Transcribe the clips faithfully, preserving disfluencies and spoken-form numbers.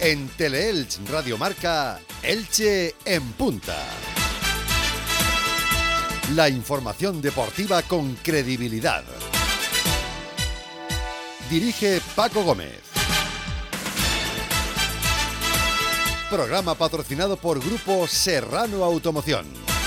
En Teleelch Radio Marca, Elche en punta. La información deportiva con credibilidad. Dirige Paco Gómez. Programa patrocinado por Grupo Serrano Automoción.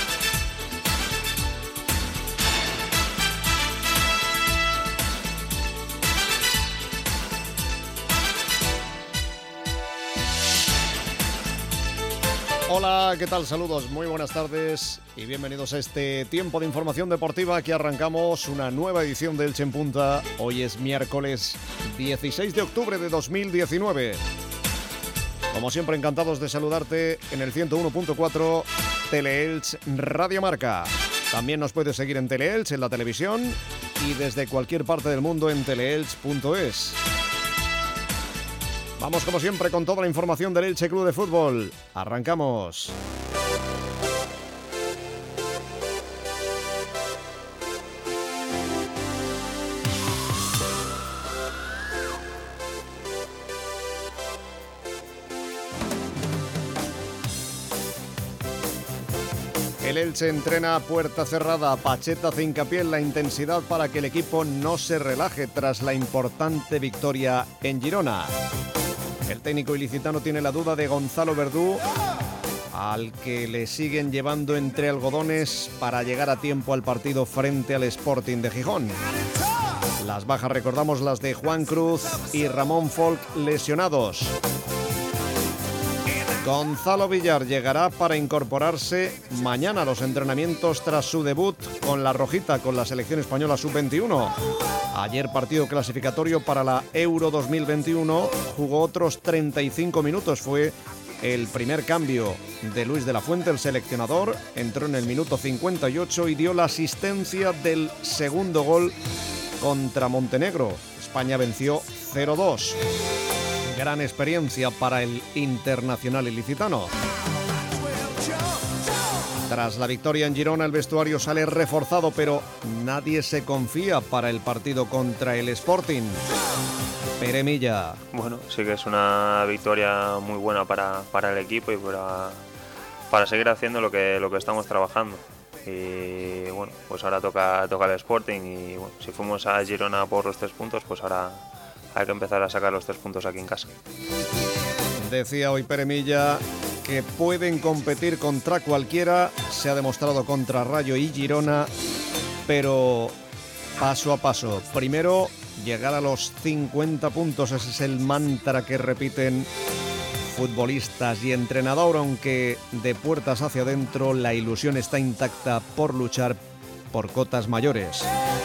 Hola, ¿qué tal? Saludos, muy buenas tardes y bienvenidos a este tiempo de información deportiva. Aquí arrancamos una nueva edición de Elche en Punta. Hoy es miércoles dieciséis de octubre de dos mil diecinueve. Como siempre, encantados de saludarte en el ciento uno punto cuatro Teleelch Radio Marca. También nos puedes seguir en Teleelch, en la televisión y desde cualquier parte del mundo en teleelch punto es. Vamos como siempre con toda la información del Elche Club de Fútbol. Arrancamos. El Elche entrena a puerta cerrada. Pacheta hace hincapié en la intensidad para que el equipo no se relaje tras la importante victoria en Girona. El técnico ilicitano tiene la duda de Gonzalo Verdú, al que le siguen llevando entre algodones para llegar a tiempo al partido frente al Sporting de Gijón. Las bajas, recordamos, las de Juan Cruz y Ramón Folk, lesionados. Gonzalo Villar llegará para incorporarse mañana a los entrenamientos tras su debut con la rojita, con la selección española sub veintiuno. Ayer partido clasificatorio para la Euro dos mil veintiuno, jugó otros treinta y cinco minutos, fue el primer cambio de Luis de la Fuente, el seleccionador, entró en el minuto cincuenta y ocho y dio la asistencia del segundo gol contra Montenegro. España venció cero dos. Gran experiencia para el internacional ilicitano. Tras la victoria en Girona, el vestuario sale reforzado, pero nadie se confía para el partido contra el Sporting. Pere Milla. Bueno, sí que es una victoria muy buena para, para el equipo y para, para seguir haciendo lo que, lo que estamos trabajando. Y bueno, pues ahora toca, toca el Sporting y bueno, si fuimos a Girona por los tres puntos, pues ahora hay que empezar a sacar los tres puntos aquí en casa. Decía hoy Pere Milla que pueden competir contra cualquiera, se ha demostrado contra Rayo y Girona, pero paso a paso. Primero, llegar a los cincuenta puntos, ese es el mantra que repiten futbolistas y entrenador, aunque de puertas hacia adentro la ilusión está intacta por luchar por cotas mayores.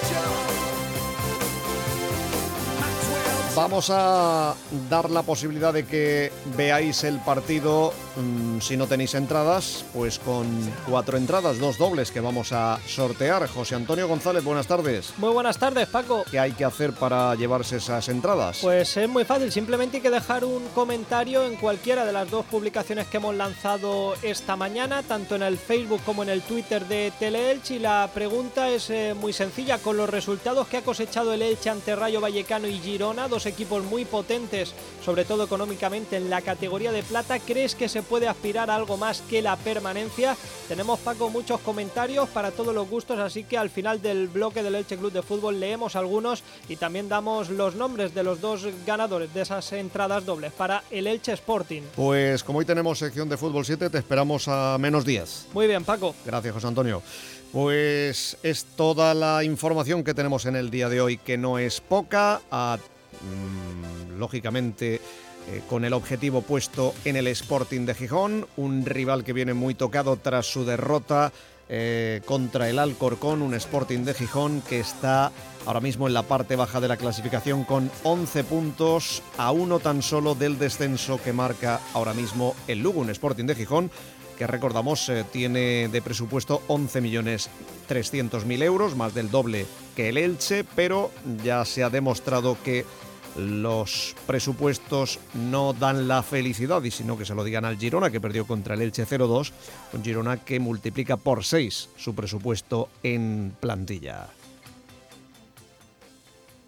Vamos a dar la posibilidad de que veáis el partido, mmm, si no tenéis entradas, pues con cuatro entradas, dos dobles que vamos a sortear. José Antonio González, buenas tardes. Muy buenas tardes, Paco. ¿Qué hay que hacer para llevarse esas entradas? Pues es muy fácil, simplemente hay que dejar un comentario en cualquiera de las dos publicaciones que hemos lanzado esta mañana, tanto en el Facebook como en el Twitter de Teleelch, y la pregunta es eh, muy sencilla. Con los resultados que ha cosechado el Elche ante Rayo Vallecano y Girona, dos equipos muy potentes, sobre todo económicamente en la categoría de plata, ¿crees que se puede aspirar a algo más que la permanencia? Tenemos, Paco, muchos comentarios para todos los gustos, así que al final del bloque del Elche Club de Fútbol leemos algunos y también damos los nombres de los dos ganadores de esas entradas dobles para el Elche Sporting. Pues como hoy tenemos sección de Fútbol siete, te esperamos a menos diez. Muy bien, Paco. Gracias, José Antonio. Pues es toda la información que tenemos en el día de hoy, que no es poca. A Mm, lógicamente eh, con el objetivo puesto en el Sporting de Gijón, un rival que viene muy tocado tras su derrota eh, contra el Alcorcón, un Sporting de Gijón que está ahora mismo en la parte baja de la clasificación con once puntos, a uno tan solo del descenso que marca ahora mismo el Lugo, un Sporting de Gijón que recordamos eh, tiene de presupuesto once millones trescientos mil euros, más del doble que el Elche, pero ya se ha demostrado que los presupuestos no dan la felicidad, y sino que se lo digan al Girona, que perdió contra el Elche cero dos, un Girona que multiplica por seis su presupuesto en plantilla.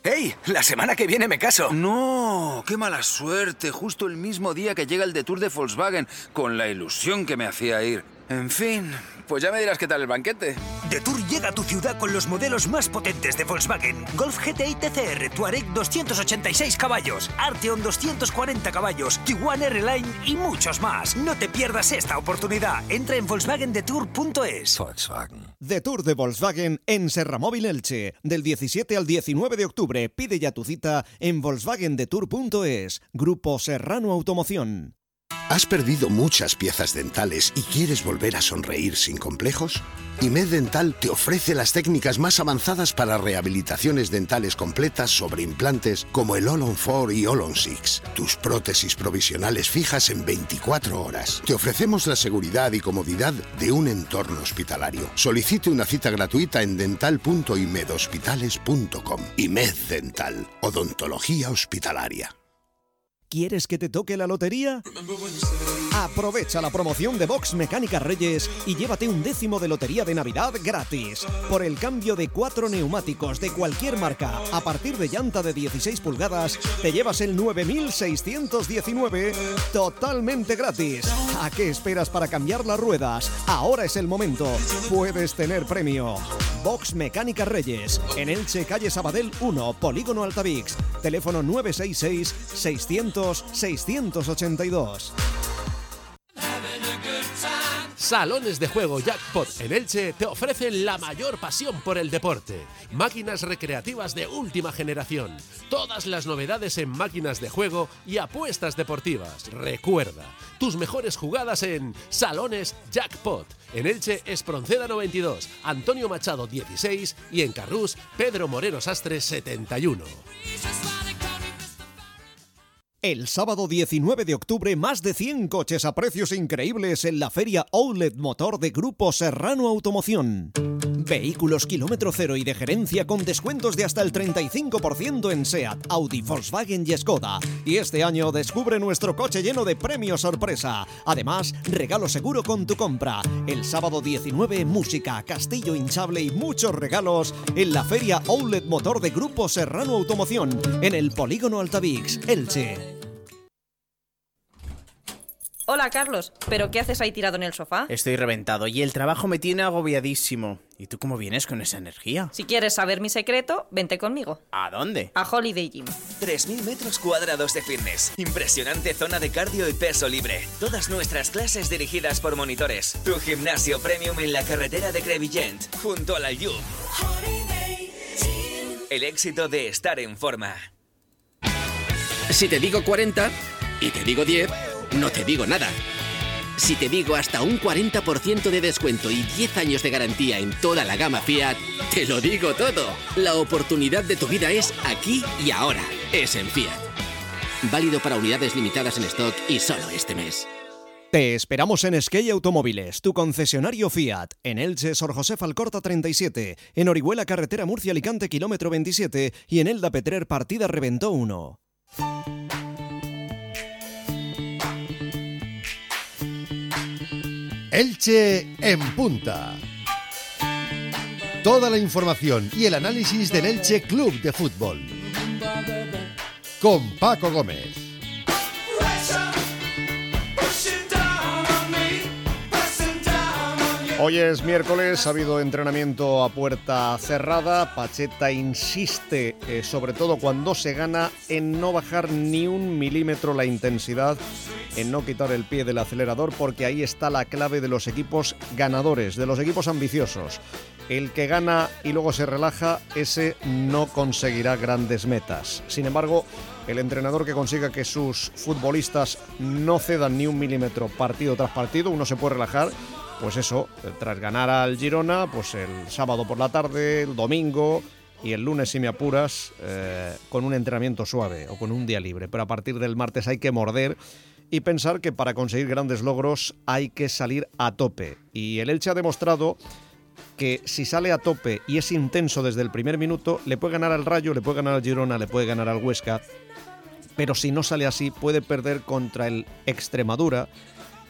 ¡Ey! La semana que viene me caso. No, qué mala suerte. Justo el mismo día que llega el Detour de Volkswagen, con la ilusión que me hacía ir. En fin, pues ya me dirás qué tal el banquete. Detour llega a tu ciudad con los modelos más potentes de Volkswagen. Golf G T I T C R, Touareg doscientos ochenta y seis caballos, Arteon doscientos cuarenta caballos, Tiguan R-Line y muchos más. No te pierdas esta oportunidad. Entra en volkswagen detour punto es. Volkswagen. Detour de Volkswagen en Serramóvil Elche. Del diecisiete al diecinueve de octubre. Pide ya tu cita en volkswagen detour punto es. Grupo Serrano Automoción. ¿Has perdido muchas piezas dentales y quieres volver a sonreír sin complejos? IMED Dental te ofrece las técnicas más avanzadas para rehabilitaciones dentales completas sobre implantes como el All-on cuatro y All-on seis. Tus prótesis provisionales fijas en veinticuatro horas. Te ofrecemos la seguridad y comodidad de un entorno hospitalario. Solicite una cita gratuita en dental punto imed hospitales punto com. IMED Dental, odontología hospitalaria. ¿Quieres que te toque la lotería? Aprovecha la promoción de Box Mecánica Reyes y llévate un décimo de lotería de Navidad gratis. Por el cambio de cuatro neumáticos de cualquier marca a partir de llanta de dieciséis pulgadas, te llevas el nueve mil seiscientos diecinueve totalmente gratis. ¿A qué esperas para cambiar las ruedas? Ahora es el momento. Puedes tener premio. Box Mecánica Reyes, en Elche, calle Sabadell uno, Polígono Altavix. Teléfono nueve seis seis, seiscientos, seiscientos ochenta y dos. Salones de juego Jackpot en Elche te ofrecen la mayor pasión por el deporte. Máquinas recreativas de última generación. Todas las novedades en máquinas de juego y apuestas deportivas. Recuerda, tus mejores jugadas en Salones Jackpot. En Elche, Espronceda noventa y dos, Antonio Machado dieciséis y en Carrús, Pedro Moreno Sastre setenta y uno. El sábado diecinueve de octubre, más de cien coches a precios increíbles en la Feria Outlet Motor de Grupo Serrano Automoción. Vehículos kilómetro cero y de gerencia con descuentos de hasta el treinta y cinco por ciento en SEAT, Audi, Volkswagen y Skoda. Y este año descubre nuestro coche lleno de premios sorpresa. Además, regalo seguro con tu compra. El sábado diecinueve, música, castillo hinchable y muchos regalos en la Feria Outlet Motor de Grupo Serrano Automoción en el Polígono Altavix, Elche. Hola, Carlos, ¿pero qué haces ahí tirado en el sofá? Estoy reventado y el trabajo me tiene agobiadísimo. ¿Y tú cómo vienes con esa energía? Si quieres saber mi secreto, vente conmigo. ¿A dónde? A Holiday Gym. tres mil metros cuadrados de fitness. Impresionante zona de cardio y peso libre. Todas nuestras clases dirigidas por monitores. Tu gimnasio premium en la carretera de Crevillent, junto al Aljub. El éxito de estar en forma. Si te digo cuarenta y te digo diez... no te digo nada. Si te digo hasta un cuarenta por ciento de descuento y diez años de garantía en toda la gama Fiat, te lo digo todo. La oportunidad de tu vida es aquí y ahora. Es en Fiat. Válido para unidades limitadas en stock y solo este mes. Te esperamos en Skey Automóviles, tu concesionario Fiat. En Elche, Sor José Falcorta treinta y siete. En Orihuela, carretera Murcia-Alicante, kilómetro veintisiete. Y en Elda Petrer, partida Reventó uno. Elche en punta. Toda la información y el análisis del Elche Club de Fútbol. Con Paco Gómez. Hoy es miércoles, ha habido entrenamiento a puerta cerrada. Pacheta insiste, eh, sobre todo cuando se gana, en no bajar ni un milímetro la intensidad, en no quitar el pie del acelerador, porque ahí está la clave de los equipos ganadores, de los equipos ambiciosos. El que gana y luego se relaja, ese no conseguirá grandes metas. Sin embargo, el entrenador que consiga que sus futbolistas no cedan ni un milímetro partido tras partido, uno se puede relajar. Pues eso, tras ganar al Girona, pues el sábado por la tarde, el domingo y el lunes, si me apuras, eh, con un entrenamiento suave o con un día libre. Pero a partir del martes hay que morder y pensar que para conseguir grandes logros hay que salir a tope. Y el Elche ha demostrado que si sale a tope y es intenso desde el primer minuto, le puede ganar al Rayo, le puede ganar al Girona, le puede ganar al Huesca. Pero si no sale así, puede perder contra el Extremadura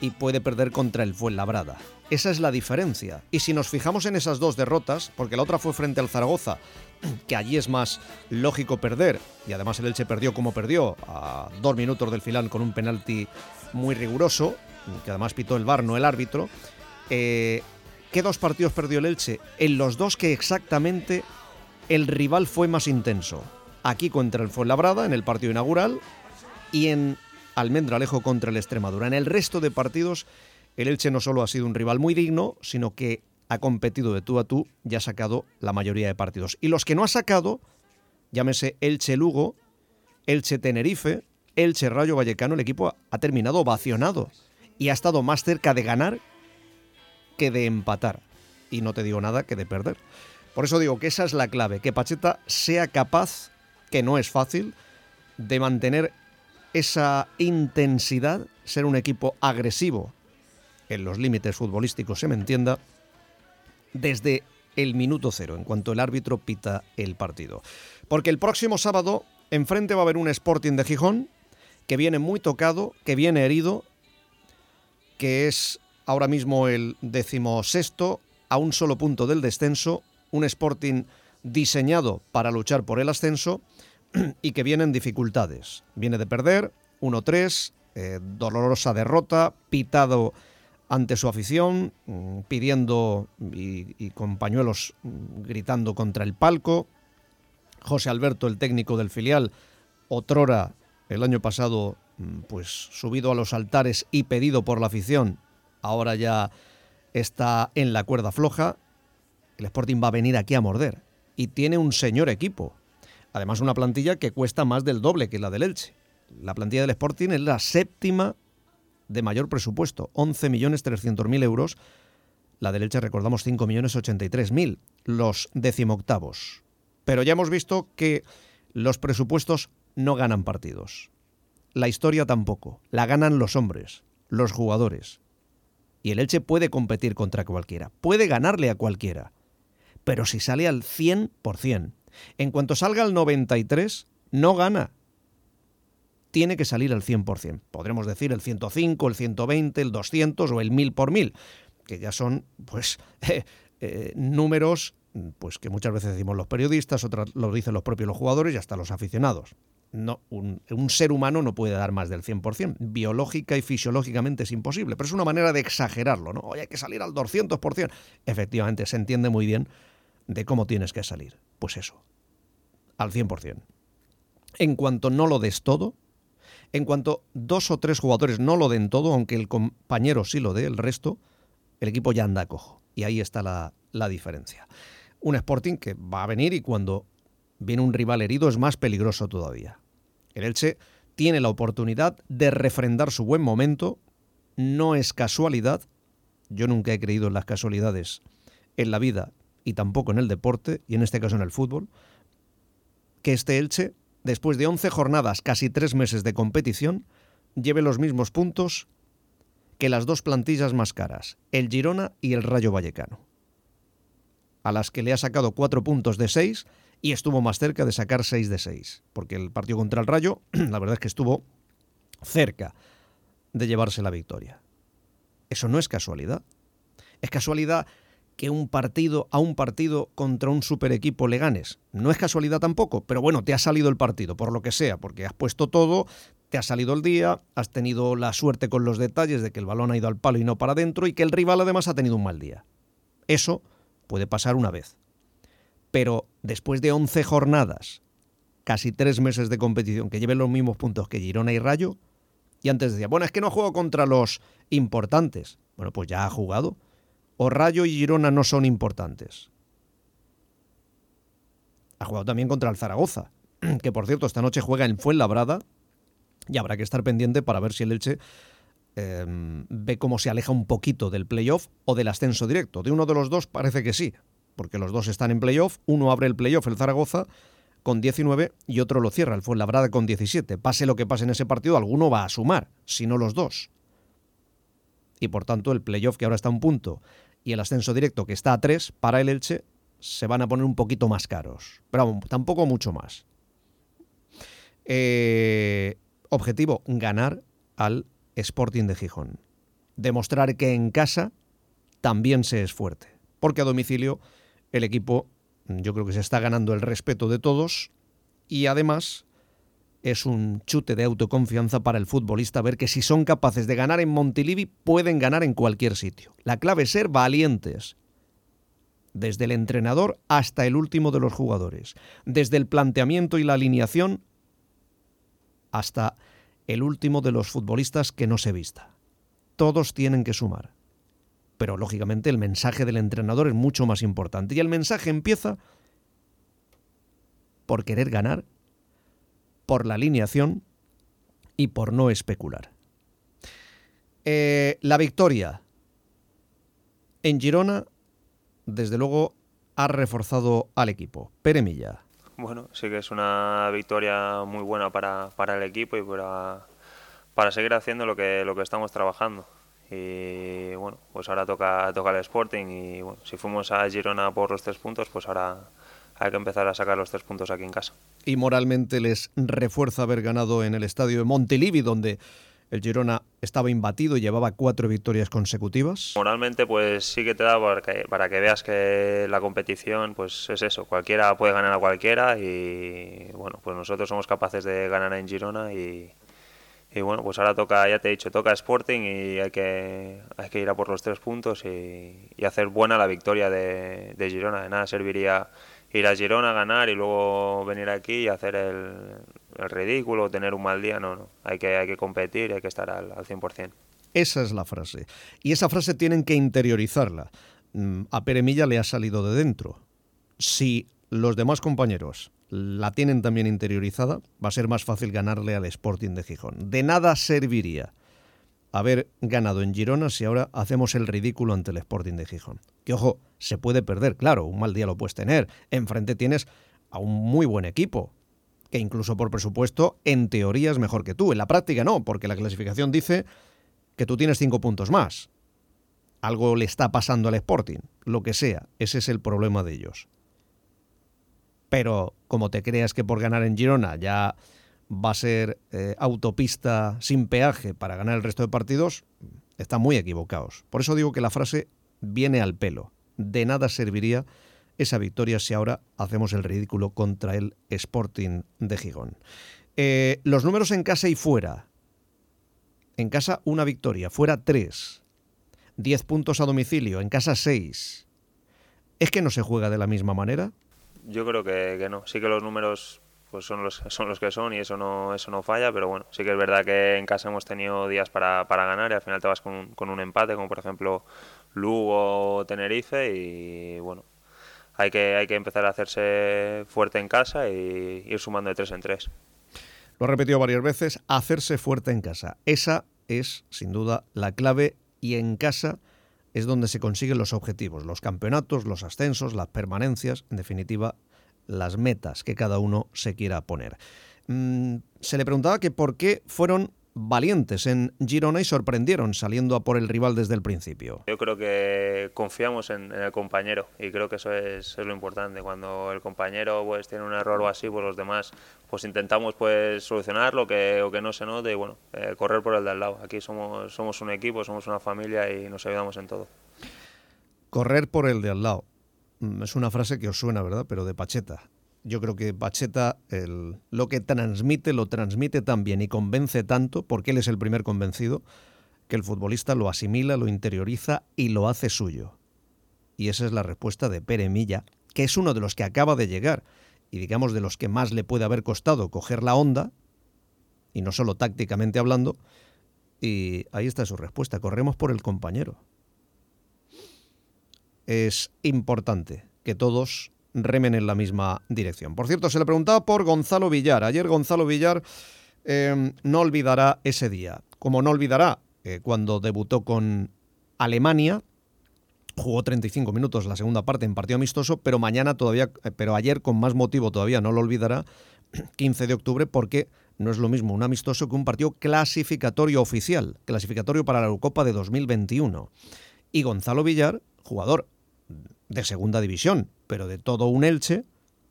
y puede perder contra el Fuenlabrada. Esa es la diferencia. Y si nos fijamos en esas dos derrotas, porque la otra fue frente al Zaragoza, que allí es más lógico perder, y además el Elche perdió como perdió, a dos minutos del final con un penalti muy riguroso, que además pitó el V A R, no el árbitro. Eh, ¿Qué dos partidos perdió el Elche? En los dos que exactamente el rival fue más intenso. Aquí contra el Fuenlabrada, en el partido inaugural, y en Almendralejo contra el Extremadura. En el resto de partidos, el Elche no solo ha sido un rival muy digno, sino que ha competido de tú a tú y ha sacado la mayoría de partidos. Y los que no ha sacado, llámese Elche-Lugo, Elche-Tenerife, Elche-Rayo Vallecano, el equipo ha terminado ovacionado y ha estado más cerca de ganar que de empatar. Y no te digo nada que de perder. Por eso digo que esa es la clave, que Pacheta sea capaz, que no es fácil, de mantener esa intensidad, ser un equipo agresivo, en los límites futbolísticos se me entienda, desde el minuto cero, en cuanto el árbitro pita el partido. Porque el próximo sábado enfrente va a haber un Sporting de Gijón que viene muy tocado, que viene herido, que es ahora mismo el decimosexto, a un solo punto del descenso, un Sporting diseñado para luchar por el ascenso y que viene en dificultades. Viene de perder uno tres, eh, dolorosa derrota, pitado ante su afición, mmm, pidiendo y, y con pañuelos mmm, gritando contra el palco. José Alberto, el técnico del filial, otrora el año pasado mmm, pues subido a los altares y pedido por la afición, ahora ya está en la cuerda floja. El Sporting va a venir aquí a morder y tiene un señor equipo. Además, una plantilla que cuesta más del doble que la del Elche. La plantilla del Sporting es la séptima de mayor presupuesto, once millones trescientos mil euros. La del Elche, recordamos, cinco millones ochenta y tres mil, los decimoctavos. Pero ya hemos visto que los presupuestos no ganan partidos. La historia tampoco. La ganan los hombres, los jugadores. Y el Elche puede competir contra cualquiera, puede ganarle a cualquiera. Pero si sale al cien por ciento, en cuanto salga al noventa y tres, no gana. Tiene que salir al cien por ciento. Podremos decir el ciento cinco, el ciento veinte, el doscientos o el mil por mil, que ya son pues eh, eh, números pues que muchas veces decimos los periodistas, otras lo dicen los propios los jugadores y hasta los aficionados. No, un, un ser humano no puede dar más del cien por ciento. Biológica y fisiológicamente es imposible, pero es una manera de exagerarlo, ¿no? Oye, hay que salir al doscientos por ciento. Efectivamente, se entiende muy bien de cómo tienes que salir. Pues eso, al cien por ciento. En cuanto no lo des todo, en cuanto dos o tres jugadores no lo den todo, aunque el compañero sí lo dé, el resto, el equipo ya anda cojo. Y ahí está la, la diferencia. Un Sporting que va a venir y cuando viene un rival herido es más peligroso todavía. El Elche tiene la oportunidad de refrendar su buen momento. No es casualidad. Yo nunca he creído en las casualidades en la vida y tampoco en el deporte, y en este caso en el fútbol, que este Elche, después de once jornadas, casi tres meses de competición, lleve los mismos puntos que las dos plantillas más caras, el Girona y el Rayo Vallecano, a las que le ha sacado cuatro puntos de seis y estuvo más cerca de sacar seis de seis, porque el partido contra el Rayo, la verdad es que estuvo cerca de llevarse la victoria. Eso no es casualidad. Es casualidad que un partido a un partido contra un super equipo le ganes. No es casualidad tampoco, pero bueno, te ha salido el partido, por lo que sea, porque has puesto todo, te ha salido el día, has tenido la suerte con los detalles de que el balón ha ido al palo y no para adentro y que el rival además ha tenido un mal día. Eso puede pasar una vez. Pero después de once jornadas, casi tres meses de competición, que lleven los mismos puntos que Girona y Rayo, y antes decía, bueno, es que no juego contra los importantes. Bueno, pues ya ha jugado. O Rayo y Girona no son importantes. Ha jugado también contra el Zaragoza, que por cierto esta noche juega en Fuenlabrada y habrá que estar pendiente para ver si el Elche eh, ve cómo se aleja un poquito del playoff o del ascenso directo. De uno de los dos parece que sí, porque los dos están en playoff. Uno abre el playoff, el Zaragoza, con diecinueve y otro lo cierra, el Fuenlabrada, con diecisiete. Pase lo que pase en ese partido, alguno va a sumar, si no los dos. Y por tanto el playoff, que ahora está a un punto, y el ascenso directo, que está a tres, para el Elche, se van a poner un poquito más caros. Pero vamos, tampoco mucho más. Eh, objetivo, ganar al Sporting de Gijón. demostrar que en casa también se es fuerte, porque a domicilio el equipo yo creo que se está ganando el respeto de todos y además es un chute de autoconfianza para el futbolista ver que si son capaces de ganar en Montilivi pueden ganar en cualquier sitio. La clave es ser valientes, desde el entrenador hasta el último de los jugadores, desde el planteamiento y la alineación hasta el último de los futbolistas que no se vista. Todos tienen que sumar. Pero lógicamente el mensaje del entrenador es mucho más importante y el mensaje empieza por querer ganar, por la alineación y por no especular. Eh, la victoria en Girona, desde luego, ha reforzado al equipo. Pere Milla. Bueno, sí que es una victoria muy buena para, para el equipo y para, para seguir haciendo lo que, lo que estamos trabajando. Y bueno, pues ahora toca, toca el Sporting y bueno, si fuimos a Girona por los tres puntos, pues ahora hay que empezar a sacar los tres puntos aquí en casa. Y moralmente les refuerza haber ganado en el estadio de Montilivi, donde el Girona estaba imbatido y llevaba cuatro victorias consecutivas. Moralmente pues sí que te da para que, para que veas que la competición pues es eso, cualquiera puede ganar a cualquiera y bueno, pues nosotros somos capaces de ganar en Girona y, y bueno, pues ahora toca, ya te he dicho, toca Sporting y hay que, hay que ir a por los tres puntos y, y hacer buena la victoria de, de Girona. De nada serviría ir a Girona, ganar y luego venir aquí y hacer el, el ridículo, tener un mal día, no, no. Hay que, hay que competir y hay que estar al, al cien por cien. Esa es la frase. Y esa frase tienen que interiorizarla. A Pere Milla le ha salido de dentro. Si los demás compañeros la tienen también interiorizada, va a ser más fácil ganarle al Sporting de Gijón. De nada serviría haber ganado en Girona si ahora hacemos el ridículo ante el Sporting de Gijón. Que ojo, se puede perder, claro, un mal día lo puedes tener. Enfrente tienes a un muy buen equipo, que incluso por presupuesto, en teoría es mejor que tú. En la práctica no, porque la clasificación dice que tú tienes cinco puntos más. Algo le está pasando al Sporting, lo que sea, ese es el problema de ellos. Pero como te creas que por ganar en Girona ya va a ser eh, autopista sin peaje para ganar el resto de partidos, están muy equivocados. Por eso digo que la frase viene al pelo. De nada serviría esa victoria si ahora hacemos el ridículo contra el Sporting de Gijón. Eh, los números en casa y fuera. En casa una victoria, fuera tres. Diez puntos a domicilio, en casa seis. ¿Es que no se juega de la misma manera? Yo creo que, que no. Sí que los números pues son los, son los que son y eso no, eso no falla, pero bueno, sí que es verdad que en casa hemos tenido días para, para ganar y al final te vas con un, con un empate, como por ejemplo Lugo o Tenerife y bueno, hay que, hay que empezar a hacerse fuerte en casa y ir sumando de tres en tres. Lo he repetido varias veces, hacerse fuerte en casa. Esa es, sin duda, la clave y en casa es donde se consiguen los objetivos, los campeonatos, los ascensos, las permanencias, en definitiva, las metas que cada uno se quiera poner. Mm, se le preguntaba que por qué fueron valientes en Girona y sorprendieron saliendo a por el rival desde el principio. Yo creo que confiamos en, en el compañero y creo que eso es, es lo importante. Cuando el compañero pues tiene un error o así, pues los demás pues intentamos pues solucionarlo que, o que no se note y bueno, eh, correr por el de al lado. Aquí somos, somos un equipo, somos una familia y nos ayudamos en todo. Correr por el de al lado. Es una frase que os suena, ¿verdad? Pero de Pacheta. Yo creo que Pacheta el, lo que transmite, lo transmite tan bien y convence tanto, porque él es el primer convencido, que el futbolista lo asimila, lo interioriza y lo hace suyo. Y esa es la respuesta de Pere Milla, que es uno de los que acaba de llegar y digamos de los que más le puede haber costado coger la onda, y no solo tácticamente hablando, y ahí está su respuesta, corremos por el compañero. Es importante que todos remen en la misma dirección. Por cierto, se le preguntaba por Gonzalo Villar. Ayer Gonzalo Villar eh, no olvidará ese día. Como no olvidará eh, cuando debutó con Alemania, jugó treinta y cinco minutos la segunda parte en partido amistoso, pero mañana todavía, eh, pero ayer con más motivo todavía no lo olvidará, quince de octubre, porque no es lo mismo un amistoso que un partido clasificatorio oficial, clasificatorio para la Eurocopa de dos mil veintiuno. Y Gonzalo Villar, jugador de segunda división, pero de todo un Elche,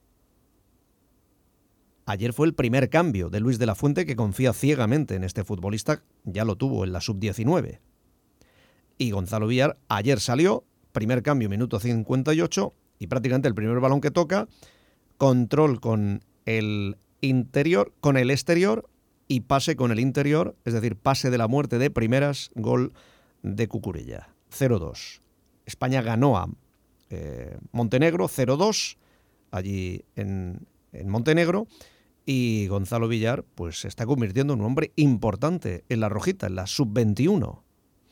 ayer fue el primer cambio de Luis de la Fuente, que confía ciegamente en este futbolista, ya lo tuvo en la sub diecinueve. Y Gonzalo Villar ayer salió, primer cambio, minuto cincuenta y ocho, y prácticamente el primer balón que toca, control con el interior, con el exterior y pase con el interior, es decir, pase de la muerte de primeras, gol de Cucurella. cero dos. España ganó a eh, Montenegro cero dos allí en, en Montenegro, y Gonzalo Villar pues se está convirtiendo en un hombre importante en la rojita, en la sub veintiuno.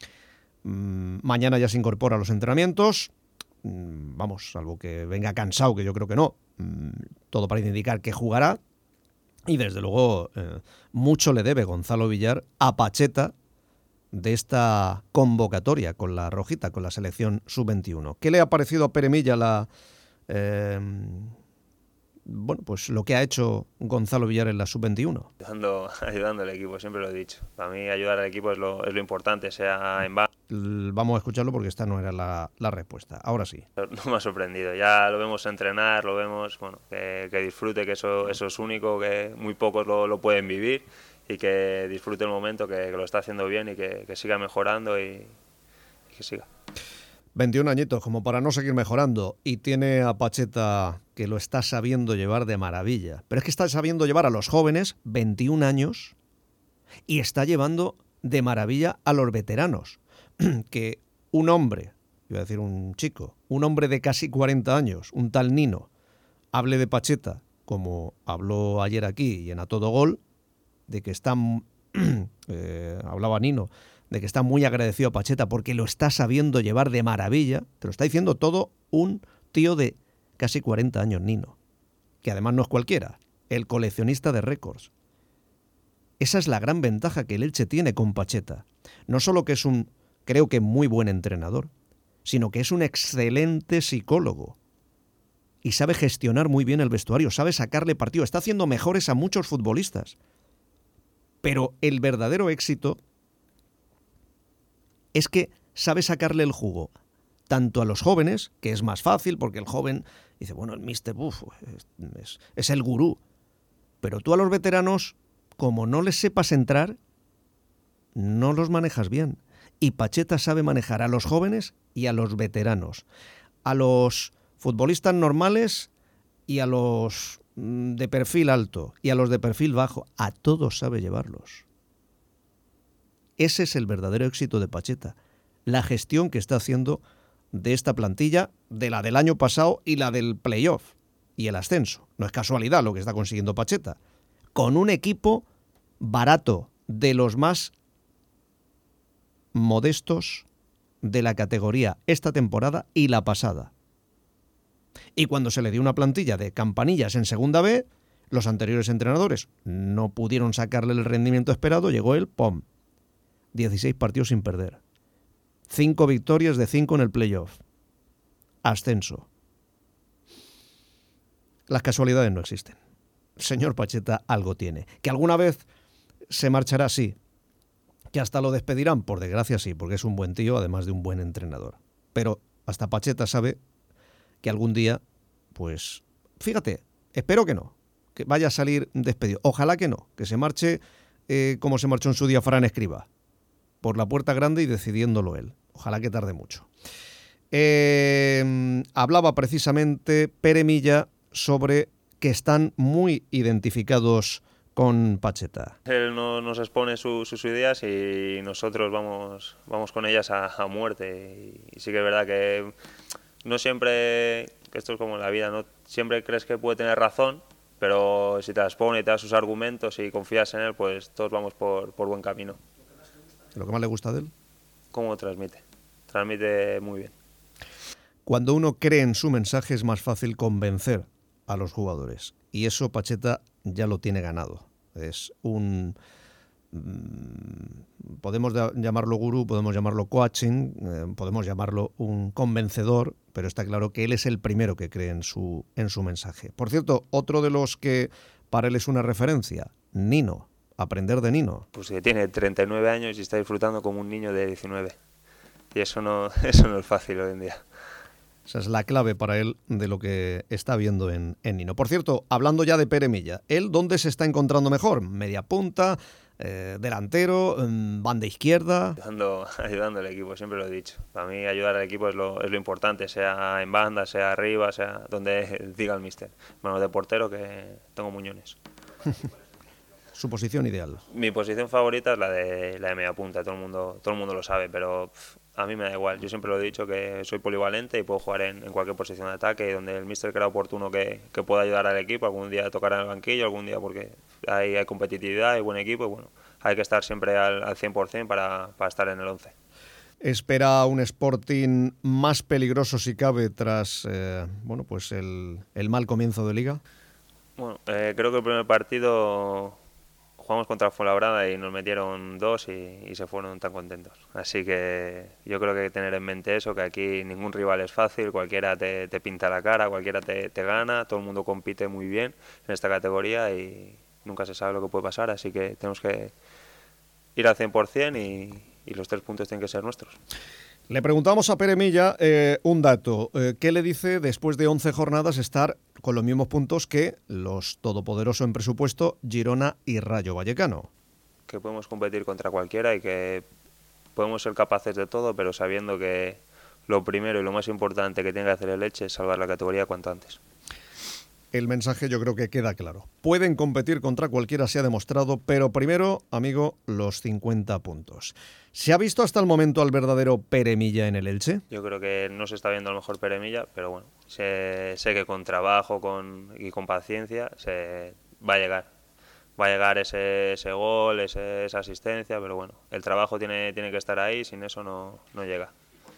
Mm, mañana ya se incorpora a los entrenamientos, mm, vamos, salvo que venga cansado, que yo creo que no, mm, todo parece indicar que jugará, y desde luego eh, mucho le debe Gonzalo Villar a Pacheta de esta convocatoria con la rojita, con la selección sub veintiuno. ¿Qué le ha parecido a Pere Milla la, eh, bueno, pues lo que ha hecho Gonzalo Villar en la sub veintiuno? Ayudando, ayudando al equipo, siempre lo he dicho. Para mí ayudar al equipo es lo, es lo importante, sea en banda. Vamos a escucharlo porque esta no era la, la respuesta. Ahora sí. No me ha sorprendido. Ya lo vemos entrenar, lo vemos, bueno, que, que disfrute, que eso, eso es único, que muy pocos lo, lo pueden vivir, y que disfrute el momento, que, que lo está haciendo bien y que, que siga mejorando y, y que siga. veintiún añitos, como para no seguir mejorando, y tiene a Pacheta que lo está sabiendo llevar de maravilla. Pero es que está sabiendo llevar a los jóvenes, veintiún años, y está llevando de maravilla a los veteranos. Que un hombre, iba a decir un chico, un hombre de casi cuarenta años, un tal Nino, hable de Pacheta, como habló ayer aquí y en A Todo Gol, de que está, eh, hablaba Nino, de que está muy agradecido a Pacheta porque lo está sabiendo llevar de maravilla. Te lo está diciendo todo un tío de casi cuarenta años, Nino, que además no es cualquiera, el coleccionista de récords. Esa es la gran ventaja que el Elche tiene con Pacheta. No solo que es un, creo que muy buen entrenador, sino que es un excelente psicólogo y sabe gestionar muy bien el vestuario, sabe sacarle partido, está haciendo mejores a muchos futbolistas. Pero el verdadero éxito es que sabe sacarle el jugo tanto a los jóvenes, que es más fácil porque el joven dice, bueno, el míster uf, es, es, es el gurú, pero tú a los veteranos, como no les sepas entrar, no los manejas bien. Y Pacheta sabe manejar a los jóvenes y a los veteranos, a los futbolistas normales y a los de perfil alto y a los de perfil bajo, a todos sabe llevarlos. Ese es el verdadero éxito de Pacheta, la gestión que está haciendo de esta plantilla, de la del año pasado y la del playoff y el ascenso. No es casualidad lo que está consiguiendo Pacheta, con un equipo barato, de los más modestos de la categoría esta temporada y la pasada. Y cuando se le dio una plantilla de campanillas en segunda B, los anteriores entrenadores no pudieron sacarle el rendimiento esperado, llegó él, ¡pum! dieciséis partidos sin perder. cinco victorias de cinco en el playoff. Ascenso. Las casualidades no existen. Señor Pacheta algo tiene. Que alguna vez se marchará, sí. Que hasta lo despedirán, por desgracia sí, porque es un buen tío, además de un buen entrenador. Pero hasta Pacheta sabe que algún día, pues, fíjate, espero que no, que vaya a salir despedido. Ojalá que no, que se marche eh, como se marchó en su día Fran Escribá, por la puerta grande y decidiéndolo él. Ojalá que tarde mucho. Eh, hablaba precisamente Pere Milla sobre que están muy identificados con Pacheta. Él no, nos expone su, sus ideas y nosotros vamos, vamos con ellas a, a muerte. Y, y sí que es verdad que no siempre, que esto es como en la vida, no siempre crees que puede tener razón, pero si te las pone y te da sus argumentos y confías en él, pues todos vamos por, por buen camino. ¿Lo que más le gusta de él? Cómo transmite. Transmite muy bien. Cuando uno cree en su mensaje es más fácil convencer a los jugadores. Y eso Pacheta ya lo tiene ganado. Es un... podemos llamarlo gurú, podemos llamarlo coaching, eh, podemos llamarlo un convencedor, pero está claro que él es el primero que cree en su, en su mensaje. Por cierto, otro de los que para él es una referencia, Nino, aprender de Nino. Pues que tiene treinta y nueve años y está disfrutando como un niño de diecinueve. Y eso no, eso no es fácil hoy en día. Esa es la clave para él de lo que está viendo en, en Nino. Por cierto, hablando ya de Pere Milla, ¿él dónde se está encontrando mejor? ¿Media punta? eh, delantero, eh, banda izquierda. Ayudando, ayudando al equipo, siempre lo he dicho. Para mí ayudar al equipo es lo, es lo importante, sea en banda, sea arriba, sea donde diga el míster. Mano de portero, que tengo muñones. Su posición ideal. Mi posición favorita es la de la de media punta, todo el mundo, todo el mundo lo sabe, pero pff, a mí me da igual. Yo siempre lo he dicho que soy polivalente y puedo jugar en, en cualquier posición de ataque, y donde el míster crea oportuno que, que pueda ayudar al equipo, algún día tocar en el banquillo, algún día porque hay, hay competitividad, hay buen equipo y bueno, hay que estar siempre al, al cien por ciento para, para estar en el once. Espera un Sporting más peligroso si cabe tras eh, bueno, pues el, el mal comienzo de Liga. Bueno, eh, creo que el primer partido jugamos contra Fuenlabrada y nos metieron dos y, y se fueron tan contentos. Así que yo creo que hay que tener en mente eso, que aquí ningún rival es fácil, cualquiera te, te pinta la cara, cualquiera te, te gana, todo el mundo compite muy bien en esta categoría y nunca se sabe lo que puede pasar, así que tenemos que ir al cien por ciento y, y los tres puntos tienen que ser nuestros. Le preguntamos a Pere Milla eh, un dato. Eh, ¿Qué le dice después de once jornadas estar con los mismos puntos que los todopoderosos en presupuesto Girona y Rayo Vallecano? Que podemos competir contra cualquiera y que podemos ser capaces de todo, pero sabiendo que lo primero y lo más importante que tiene que hacer el Elche es salvar la categoría cuanto antes. El mensaje yo creo que queda claro. Pueden competir contra cualquiera, se ha demostrado, pero primero, amigo, los cincuenta puntos. ¿Se ha visto hasta el momento al verdadero Pere Milla en el Elche? Yo creo que no se está viendo a lo mejor Pere Milla, pero bueno, sé, sé que con trabajo con, y con paciencia se va a llegar. Va a llegar ese, ese gol, ese, esa asistencia, pero bueno, el trabajo tiene, tiene que estar ahí, sin eso no, no llega.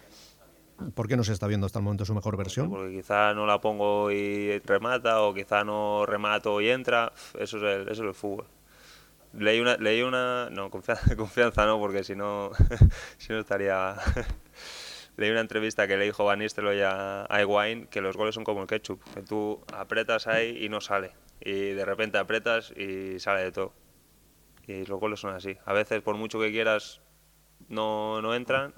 ¿Por qué no se está viendo hasta el momento su mejor versión? Porque quizá no la pongo y remata, o quizá no remato y entra. Eso es el, eso es el fútbol. Leí una, leí una, no, confianza, confianza no, porque si no, si no estaría. Leí una entrevista que le dijo Van Nistelrooy a, a Higuaín que los goles son como el ketchup, que tú apretas ahí y no sale, y de repente apretas y sale de todo. Y los goles son así. A veces por mucho que quieras no, no entran.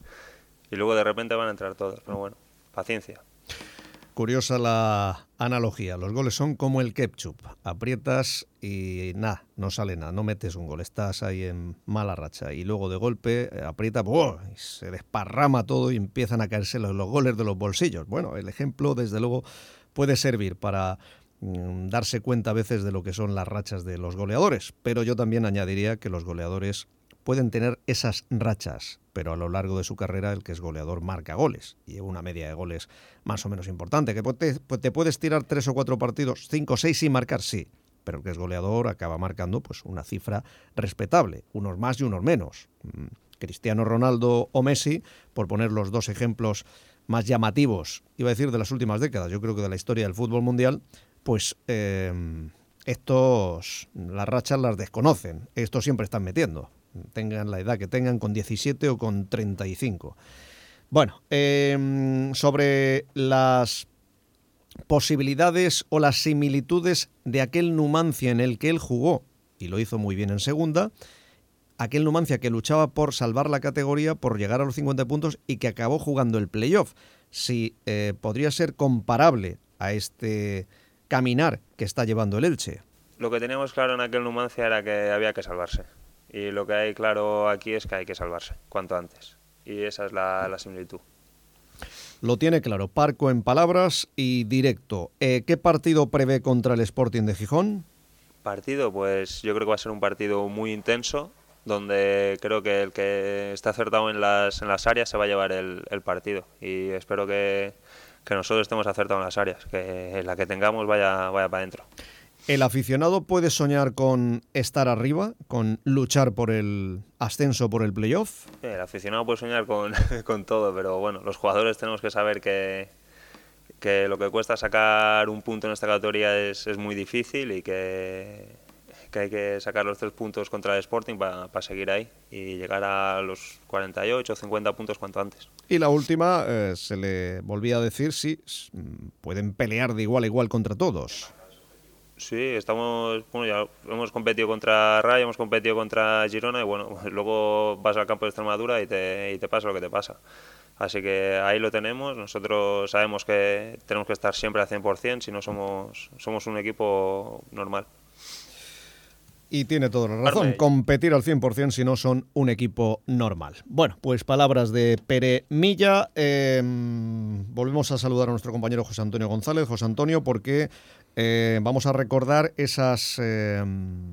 Y luego de repente van a entrar todos, pero bueno, paciencia. Curiosa la analogía. Los goles son como el ketchup. Aprietas y nada, no sale nada, no metes un gol. Estás ahí en mala racha y luego de golpe aprietas, ¡oh!, y se desparrama todo y empiezan a caerse los, los goles de los bolsillos. Bueno, el ejemplo desde luego puede servir para mm, darse cuenta a veces de lo que son las rachas de los goleadores. Pero yo también añadiría que los goleadores pueden tener esas rachas, pero a lo largo de su carrera el que es goleador marca goles, y una media de goles más o menos importante, que te, te puedes tirar tres o cuatro partidos, cinco o seis sin marcar, sí, pero el que es goleador acaba marcando pues una cifra respetable, unos más y unos menos. Cristiano Ronaldo o Messi, por poner los dos ejemplos más llamativos, iba a decir de las últimas décadas, yo creo que de la historia del fútbol mundial, pues eh, estos las rachas las desconocen, estos siempre están metiendo. Tengan la edad que tengan, con diecisiete o con treinta y cinco. Bueno, eh, sobre las posibilidades o las similitudes de aquel Numancia en el que él jugó, y lo hizo muy bien en segunda, aquel Numancia que luchaba por salvar la categoría, por llegar a los cincuenta puntos y que acabó jugando el playoff. Si eh, podría ser comparable a este caminar que está llevando el Elche. Lo que teníamos claro en aquel Numancia era que había que salvarse. Y lo que hay claro aquí es que hay que salvarse, cuanto antes. Y esa es la, la similitud. Lo tiene claro, parco en palabras y directo. Eh, ¿Qué partido prevé contra el Sporting de Gijón? Partido, pues yo creo que va a ser un partido muy intenso, donde creo que el que está acertado en las, en las áreas se va a llevar el, el partido. Y espero que, que nosotros estemos acertados en las áreas, que la que tengamos vaya, vaya para adentro. ¿El aficionado puede soñar con estar arriba, con luchar por el ascenso, por el playoff? El aficionado puede soñar con, con todo, pero bueno, los jugadores tenemos que saber que, que lo que cuesta sacar un punto en esta categoría es, es muy difícil y que, que hay que sacar los tres puntos contra el Sporting para pa seguir ahí y llegar a los cuarenta y ocho o cincuenta puntos cuanto antes. Y la última, eh, se le volvía a decir, sí, pueden pelear de igual a igual contra todos. Sí, estamos, bueno, ya hemos competido contra Rayo, hemos competido contra Girona y bueno, luego vas al campo de Extremadura y te, y te pasa lo que te pasa. Así que ahí lo tenemos, nosotros sabemos que tenemos que estar siempre al cien por ciento, si no somos, somos un equipo normal. Y tiene toda la razón, Arme. competir al cien por ciento si no son un equipo normal. Bueno, pues palabras de Pere Milla. Eh, volvemos a saludar a nuestro compañero José Antonio González. José Antonio, porque eh, vamos a recordar esas... Eh,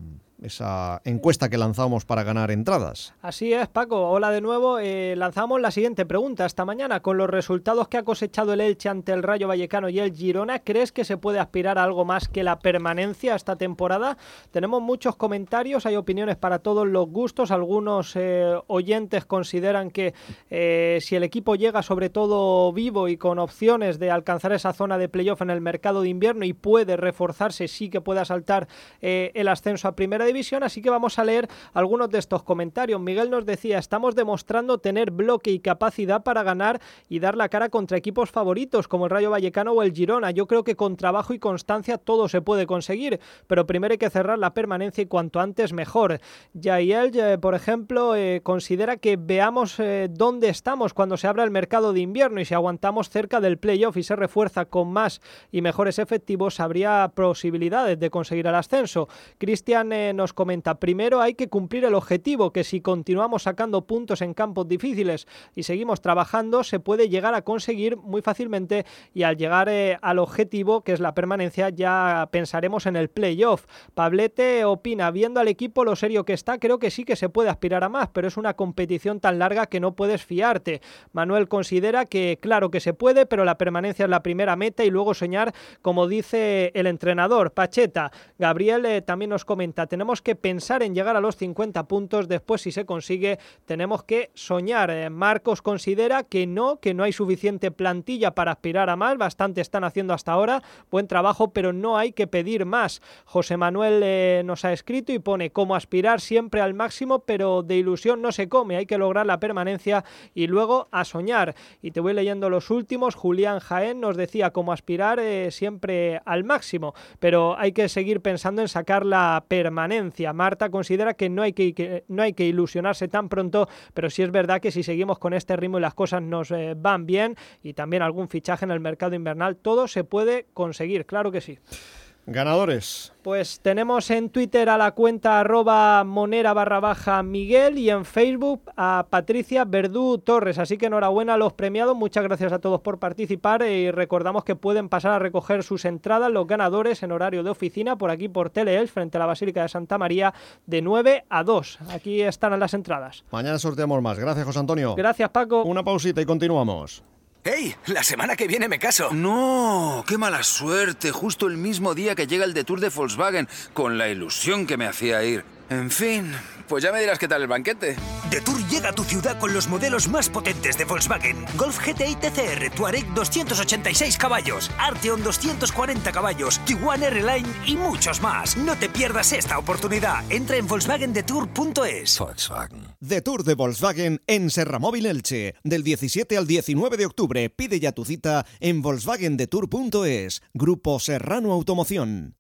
esa encuesta que lanzábamos para ganar entradas. Así es, Paco. Hola de nuevo. Eh, lanzamos la siguiente pregunta esta mañana. Con los resultados que ha cosechado el Elche ante el Rayo Vallecano y el Girona, ¿crees que se puede aspirar a algo más que la permanencia esta temporada? Tenemos muchos comentarios, hay opiniones para todos los gustos. Algunos eh, oyentes consideran que eh, si el equipo llega sobre todo vivo y con opciones de alcanzar esa zona de playoff en el mercado de invierno y puede reforzarse, sí que puede asaltar eh, el ascenso a primera división, así que vamos a leer algunos de estos comentarios. Miguel nos decía, estamos demostrando tener bloque y capacidad para ganar y dar la cara contra equipos favoritos como el Rayo Vallecano o el Girona. Yo creo que con trabajo y constancia todo se puede conseguir, pero primero hay que cerrar la permanencia y cuanto antes mejor. Yael, eh, por ejemplo, eh, considera que veamos eh, dónde estamos cuando se abra el mercado de invierno y si aguantamos cerca del playoff y se refuerza con más y mejores efectivos, habría posibilidades de conseguir el ascenso. Cristian eh, nos comenta, primero hay que cumplir el objetivo, que si continuamos sacando puntos en campos difíciles y seguimos trabajando, se puede llegar a conseguir muy fácilmente y al llegar eh, al objetivo, que es la permanencia, ya pensaremos en el playoff. Pablete opina, viendo al equipo lo serio que está, creo que sí que se puede aspirar a más, pero es una competición tan larga que no puedes fiarte. Manuel considera que claro que se puede, pero la permanencia es la primera meta y luego soñar, como dice el entrenador. Pacheta, Gabriel eh, también nos comenta, tenemos que pensar en llegar a los cincuenta puntos, después si se consigue tenemos que soñar. Eh, Marcos considera que no, que no hay suficiente plantilla para aspirar a más, bastante están haciendo hasta ahora, buen trabajo, pero no hay que pedir más. José Manuel eh, nos ha escrito y pone, como aspirar siempre al máximo, pero de ilusión no se come, hay que lograr la permanencia y luego a soñar. Y te voy leyendo los últimos. Julián Jaén nos decía, como aspirar eh, siempre al máximo, pero hay que seguir pensando en sacar la permanencia. Marta considera que no hay que, que no hay que ilusionarse tan pronto, pero sí es verdad que si seguimos con este ritmo y las cosas nos eh, van bien y también algún fichaje en el mercado invernal, todo se puede conseguir, claro que sí. Ganadores. Pues tenemos en Twitter a la cuenta arroba monera barra baja Miguel y en Facebook a Patricia Verdú Torres. Así que enhorabuena a los premiados, muchas gracias a todos por participar y recordamos que pueden pasar a recoger sus entradas los ganadores en horario de oficina por aquí por Teleelch frente a la Basílica de Santa María de nueve a dos. Aquí están las entradas. Mañana sorteamos más. Gracias, José Antonio. Gracias, Paco. Una pausita y continuamos. ¡Hey! La semana que viene me caso. No, qué mala suerte. Justo el mismo día que llega el Detour de Volkswagen, con la ilusión que me hacía ir. En fin, pues ya me dirás qué tal el banquete. Detour llega a tu ciudad con los modelos más potentes de Volkswagen. Golf G T I T C R, Touareg doscientos ochenta y seis caballos, Arteon doscientos cuarenta caballos, Tiguan R-Line y muchos más. No te pierdas esta oportunidad. Entra en volkswagen detour punto es. Volkswagen. Detour de Volkswagen en Serramóvil Elche. Del diecisiete al diecinueve de octubre. Pide ya tu cita en volkswagen detour punto es. Grupo Serrano Automoción.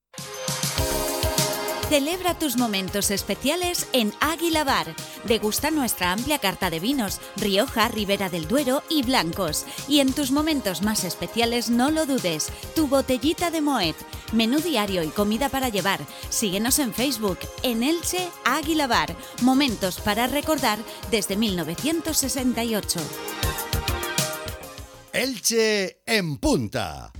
Celebra tus momentos especiales en Águila Bar. Degusta nuestra amplia carta de vinos, Rioja, Ribera del Duero y blancos. Y en tus momentos más especiales no lo dudes, tu botellita de Moet, menú diario y comida para llevar. Síguenos en Facebook, en Elche Águila Bar. Momentos para recordar desde mil novecientos sesenta y ocho. Elche en punta.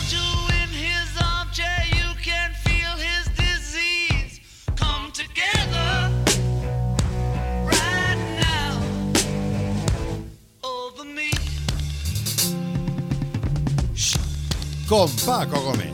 Con Paco Gómez.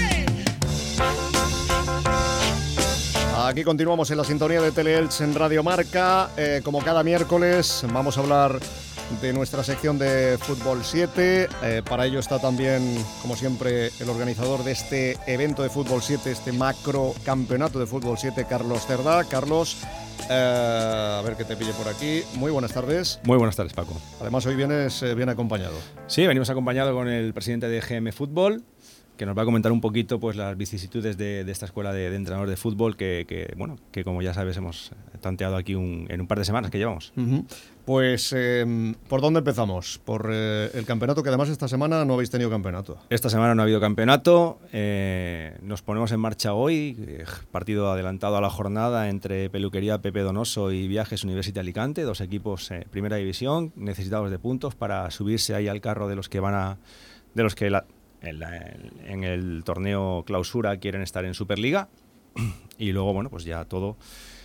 Aquí continuamos en la sintonía de Teleelch en Radio Marca. Eh, como cada miércoles vamos a hablar de nuestra sección de Fútbol siete. Eh, para ello está también, como siempre, el organizador de este evento de Fútbol siete, este macro campeonato de Fútbol siete, Carlos Cerdá. Carlos, eh, a ver que te pille por aquí. Muy buenas tardes. Muy buenas tardes, Paco. Además, hoy vienes eh, bien acompañado. Sí, venimos acompañado con el presidente de G M Fútbol, que nos va a comentar un poquito pues las vicisitudes de, de esta escuela de, de entrenadores de fútbol que, que, bueno, que como ya sabes hemos tanteado aquí un, en un par de semanas que llevamos. Uh-huh. Pues, eh, ¿por dónde empezamos? Por eh, el campeonato, que además esta semana no habéis tenido campeonato. Esta semana no ha habido campeonato, eh, nos ponemos en marcha hoy, eh, partido adelantado a la jornada entre Peluquería Pepe Donoso y Viajes University Alicante, dos equipos eh, primera división, necesitados de puntos para subirse ahí al carro de los que van a, de los que la, en, la, en el torneo clausura quieren estar en Superliga, y luego bueno pues ya todo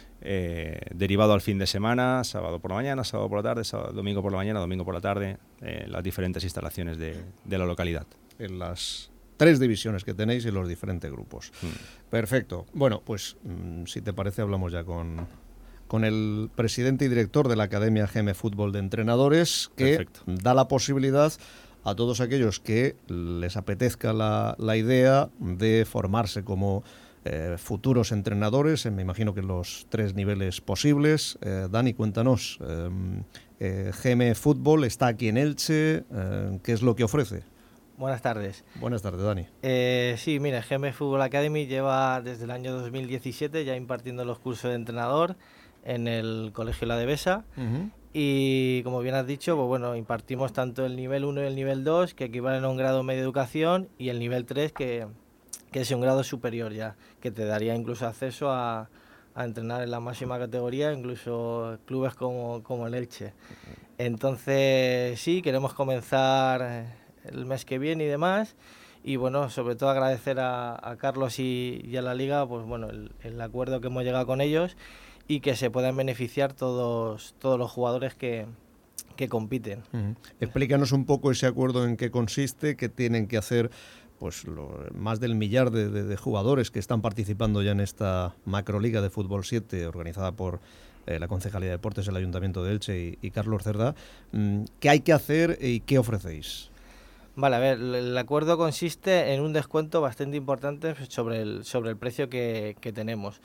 Eh, derivado al fin de semana, sábado por la mañana, sábado por la tarde, sábado, domingo por la mañana, domingo por la tarde, eh, las diferentes instalaciones de, de la localidad. En las tres divisiones que tenéis y los diferentes grupos. Mm. Perfecto. Bueno, pues mmm, si te parece hablamos ya con, con el presidente y director de la Academia G M Fútbol de Entrenadores, que Perfecto. Da la posibilidad a todos aquellos que les apetezca la, la idea de formarse como Eh, futuros entrenadores, eh, me imagino que los tres niveles posibles. Eh, Dani, cuéntanos, eh, eh, G M Fútbol está aquí en Elche, eh, ¿qué es lo que ofrece? Buenas tardes. Buenas tardes, Dani. Eh, sí, mira, G M Fútbol Academy lleva desde el año dos mil diecisiete ya impartiendo los cursos de entrenador en el Colegio La Devesa. Uh-huh. Y como bien has dicho, pues bueno, impartimos tanto el nivel uno y el nivel dos, que equivalen a un grado medio de educación, y el nivel tres, que que es un grado superior ya, que te daría incluso acceso a, a entrenar en la máxima categoría, incluso clubes como, como el Elche. Entonces sí, queremos comenzar el mes que viene y demás, y bueno, sobre todo agradecer a, a Carlos y, y a la Liga pues bueno el, el acuerdo que hemos llegado con ellos, y que se puedan beneficiar todos, todos los jugadores que, que compiten. Uh-huh. Explícanos un poco ese acuerdo, en qué consiste, qué tienen que hacer pues lo, más del millar de, de, de jugadores que están participando ya en esta macroliga de Fútbol siete organizada por eh, la Concejalía de Deportes, el Ayuntamiento de Elche y, y Carlos Cerdá. ¿Qué hay que hacer y qué ofrecéis? Vale, a ver, el acuerdo consiste en un descuento bastante importante sobre el, sobre el precio que, que tenemos.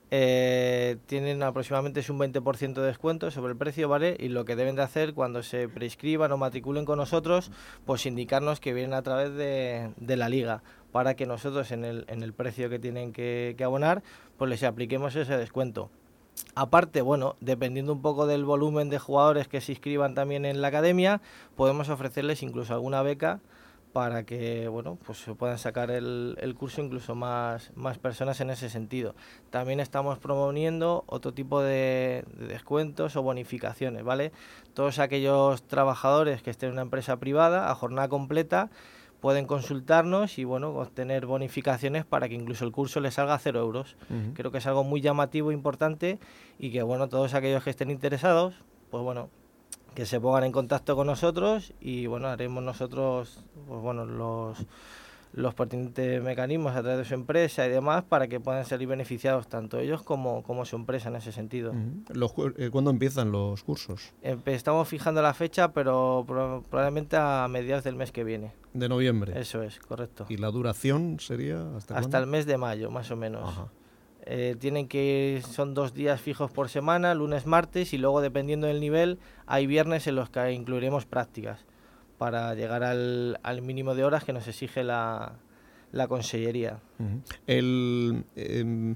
Eh, tienen aproximadamente un veinte por ciento de descuento sobre el precio, ¿vale? Y lo que deben de hacer cuando se prescriban o matriculen con nosotros, pues indicarnos que vienen a través de, de la liga, para que nosotros en el, en el precio que tienen que, que abonar, pues les apliquemos ese descuento. Aparte, bueno, dependiendo un poco del volumen de jugadores que se inscriban también en la academia, podemos ofrecerles incluso alguna beca para que bueno pues se puedan sacar el, el curso incluso más, más personas en ese sentido. También estamos promoviendo otro tipo de, de descuentos o bonificaciones, ¿vale? Todos aquellos trabajadores que estén en una empresa privada a jornada completa pueden consultarnos y bueno obtener bonificaciones para que incluso el curso les salga a cero euros. Uh-huh. Creo que es algo muy llamativo e importante, y que bueno todos aquellos que estén interesados, pues bueno, que se pongan en contacto con nosotros, y bueno, haremos nosotros pues bueno los, los pertinentes mecanismos a través de su empresa y demás, para que puedan salir beneficiados tanto ellos como, como su empresa en ese sentido. Uh-huh. Los, eh, ¿Cuándo empiezan los cursos? Estamos fijando la fecha, pero pro, probablemente a mediados del mes que viene. ¿De noviembre? Eso es, correcto. ¿Y la duración sería hasta Hasta cuándo? el mes de mayo, más o menos. Ajá. Eh, tienen que ir, son dos días fijos por semana, lunes, martes, y luego dependiendo del nivel hay viernes en los que incluiremos prácticas para llegar al, al mínimo de horas que nos exige la, la consellería. Uh-huh. El, eh,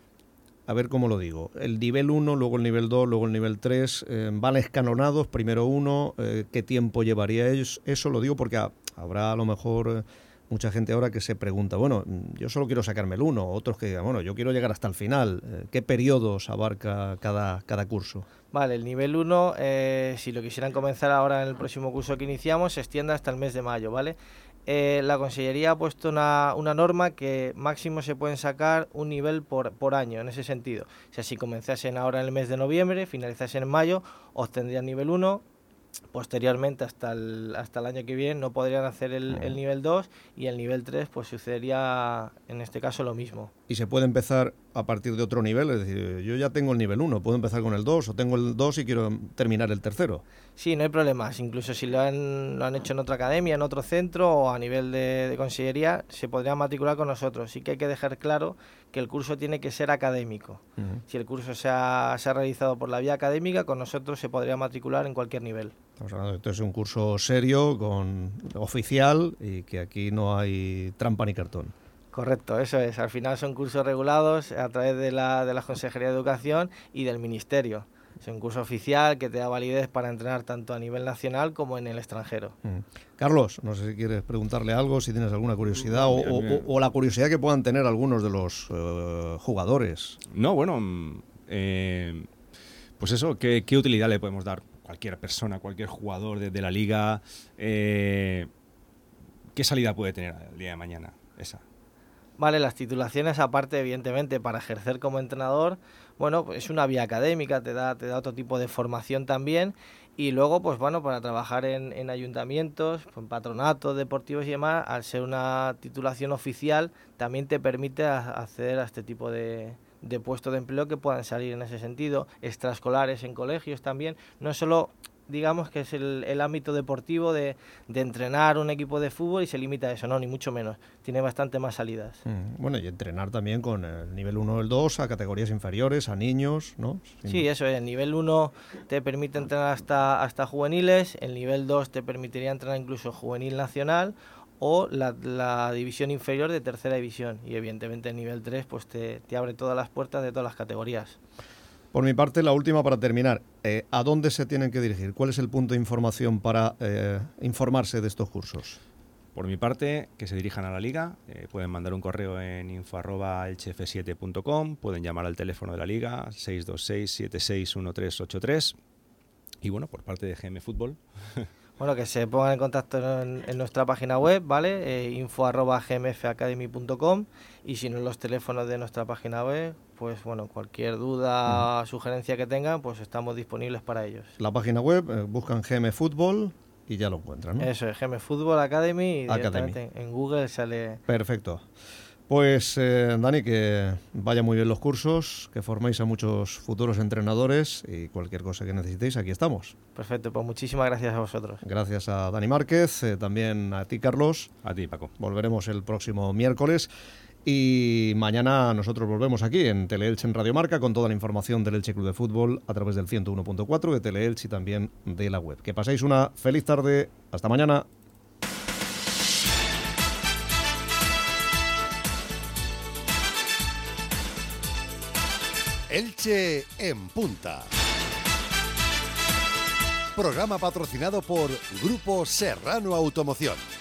a ver cómo lo digo, el nivel uno, luego el nivel dos, luego el nivel tres, eh, van escalonados, primero uno, eh, ¿qué tiempo llevaría ellos? Eso lo digo porque a, habrá a lo mejor Eh, mucha gente ahora que se pregunta, bueno, yo solo quiero sacarme el uno, otros que digan, bueno, yo quiero llegar hasta el final. ¿Qué periodos abarca cada, cada curso? Vale, el nivel uno, eh, si lo quisieran comenzar ahora en el próximo curso que iniciamos, se extiende hasta el mes de mayo, ¿vale? Eh, la Consellería ha puesto una, una norma que máximo se pueden sacar un nivel por, por año, en ese sentido. O sea, si comenzasen ahora en el mes de noviembre, finalizasen en mayo, obtendrían nivel uno. Posteriormente, hasta el, hasta el año que viene, no podrían hacer el, el nivel dos, y el nivel tres pues sucedería en este caso lo mismo. ¿Y se puede empezar a partir de otro nivel? Es decir, yo ya tengo el nivel uno, ¿puedo empezar con el dos, o tengo el dos y quiero terminar el tercero? Sí, no hay problemas. Incluso si lo han, lo han hecho en otra academia, en otro centro o a nivel de, de consellería, se podría matricular con nosotros. Sí que hay que dejar claro que el curso tiene que ser académico. Uh-huh. Si el curso se ha, se ha realizado por la vía académica, con nosotros se podría matricular en cualquier nivel. Estamos hablando de esto es un curso serio, con oficial, y que aquí no hay trampa ni cartón. Correcto, eso es. Al final son cursos regulados a través de la, de la Consejería de Educación y del Ministerio. Es un curso oficial que te da validez para entrenar tanto a nivel nacional como en el extranjero. Mm. Carlos, no sé si quieres preguntarle algo, si tienes alguna curiosidad o, Mira, mira. o, o la curiosidad que puedan tener algunos de los uh, jugadores. No, bueno, eh, pues eso, ¿qué, ¿qué utilidad le podemos dar cualquier persona, cualquier jugador de, de la liga? Eh, ¿Qué salida puede tener el día de mañana esa? Vale, las titulaciones, aparte, evidentemente, para ejercer como entrenador, bueno, pues es una vía académica, te da, te da otro tipo de formación también, y luego, pues bueno, para trabajar en, en ayuntamientos, en patronatos deportivos y demás, al ser una titulación oficial, también te permite a, acceder a este tipo de, de puestos de empleo que puedan salir en ese sentido, extraescolares en colegios también, no solo... digamos que es el, el ámbito deportivo de, de entrenar un equipo de fútbol y se limita a eso, no, ni mucho menos. Tiene bastante más salidas. Mm, bueno, y entrenar también con el nivel uno o el dos a categorías inferiores, a niños, ¿no? Sin... Sí, eso es. El nivel uno te permite entrenar hasta, hasta juveniles, el nivel dos te permitiría entrenar incluso juvenil nacional o la, la división inferior de tercera división. Y evidentemente el nivel tres pues te, te abre todas las puertas de todas las categorías. Por mi parte, la última para terminar. Eh, ¿A dónde se tienen que dirigir? ¿Cuál es el punto de información para eh, informarse de estos cursos? Por mi parte, que se dirijan a la liga. Eh, pueden mandar un correo en info arroba elche efe siete punto com. Pueden llamar al teléfono de la liga seis dos seis, siete seis uno tres ocho tres. Y bueno, por parte de G M Fútbol... Bueno, que se pongan en contacto en, en nuestra página web, ¿vale? Eh, info arroba g m f academy punto com, y si no en los teléfonos de nuestra página web, pues bueno, cualquier duda o uh-huh. sugerencia que tengan, pues estamos disponibles para ellos. La página web, eh, buscan G M Fútbol y ya lo encuentran, ¿no? Eso es, G M Fútbol Academy, y Academy. directamente en Google sale... Perfecto. Pues, eh, Dani, que vaya muy bien los cursos, que forméis a muchos futuros entrenadores y cualquier cosa que necesitéis, aquí estamos. Perfecto, pues muchísimas gracias a vosotros. Gracias a Dani Márquez, eh, también a ti, Carlos. A ti, Paco. Volveremos el próximo miércoles y mañana nosotros volvemos aquí en Teleelch en Radio Marca con toda la información del Elche Club de Fútbol a través del ciento uno punto cuatro de Teleelch y también de la web. Que paséis una feliz tarde. Hasta mañana. Elche en Punta. Programa patrocinado por Grupo Serrano Automoción.